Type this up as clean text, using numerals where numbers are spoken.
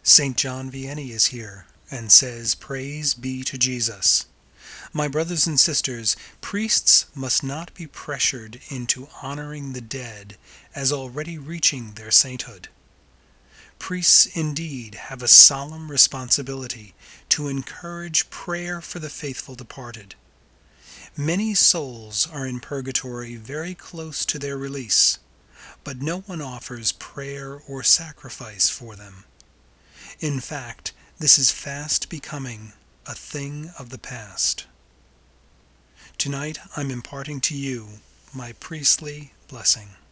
St. John Vianney is here and says, "Praise be to Jesus." My brothers and sisters, priests must not be pressured into honoring the dead as already reaching their sainthood. Priests indeed have a solemn responsibility to encourage prayer for the faithful departed. Many souls are in purgatory very close to their release, but no one offers prayer or sacrifice for them. In fact, this is fast becoming a thing of the past. Tonight I'm imparting to you my priestly blessing.